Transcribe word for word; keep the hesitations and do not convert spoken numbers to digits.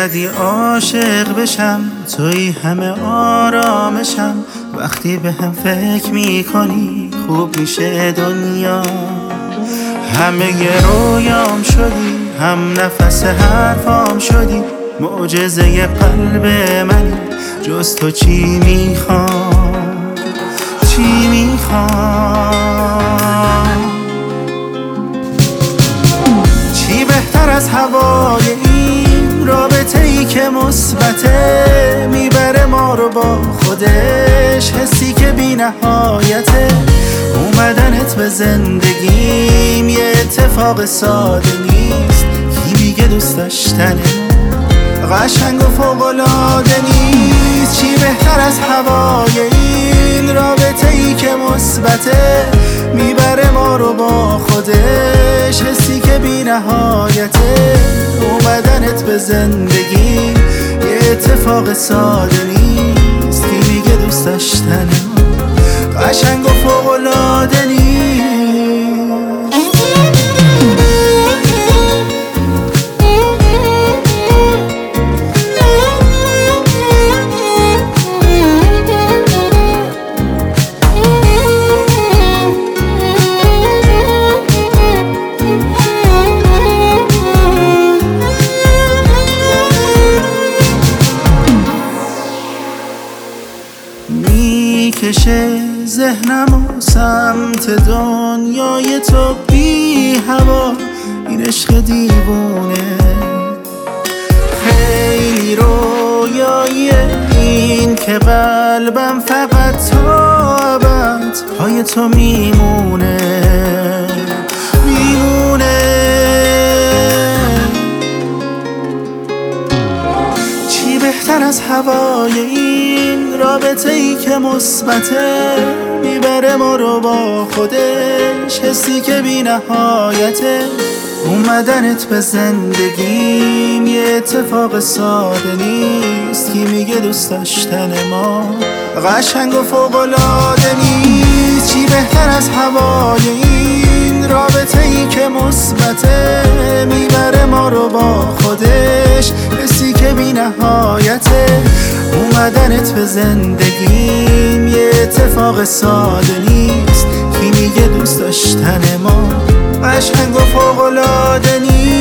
کردی عاشق بشم، توی همه آرامشم. وقتی به هم فکر میکنی خوب میشه دنیا. همه ی رویام شدی، هم نفس حرفام شدی. معجزه قلب منی، جز تو چی میخوام، چی میخوام. چی بهتر از هوای این رابطه ای که مثبته، میبره ما رو با خودش، حسی که بی نهایته. اومدنت به زندگیم یه اتفاق ساده نیست، کی میگه دوست داشتنه قشنگ و فوق‌العاده نیست. چی بهتر از هوای این رابطه ای که مثبته، میبره ما رو با خودش، حسی که بی نهایته. اومدنت به زندگی یه اتفاق ساده نیست، کی میگه دوست داشتن قشنگ و فوق‌العاده نیست. میکشه ذهنم و سمت دنیای تو بی هوا، این عشق دیوونه خیلی رویاییه این که قلبم فقط تا ابد پای تو میمونه، میمونه. چی بهتر از هوای این رابطه ای که مثبته، میبره ما رو با خودش، حسی که بی نهایته. اومدنت به زندگیم یه اتفاق ساده نیست، کی میگه دوست داشتن ما قشنگ و فوق‌العاده نیست. چی بهتر از هوای این رابطه ای که مثبته، میبره ما رو با خودش، حسی که بی نهایته. اومدنت به زندگیم یه اتفاق ساده نیست، کی میگه دوست داشتن ما قشنگ و فوق‌العاده نیست.